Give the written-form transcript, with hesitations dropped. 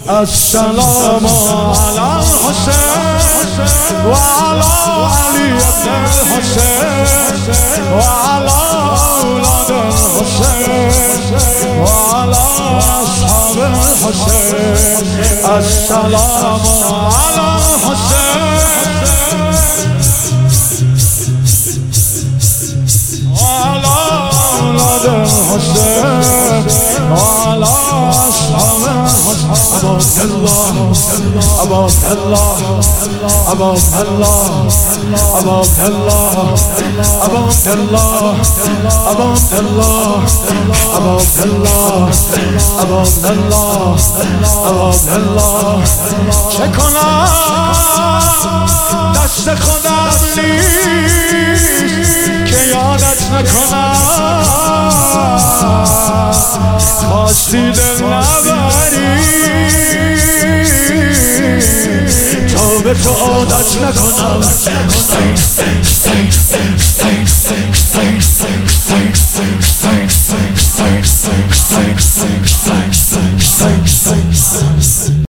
السلام على الحسين وعلى علي بن الحسين وعلى أولاد الحسين وعلى أصحاب الحسين. السلام على الحسين وعلى أولاد الحسين وعلى أصحاب الحسين. أبا الله أبا الله أبا الله أبا الله أبا الله أبا الله أبا الله أبا الله أبا الله. چه کنم دست خودم نیست که یادت نکنم، خواستی دل نبری تا به تو عادت نکنم.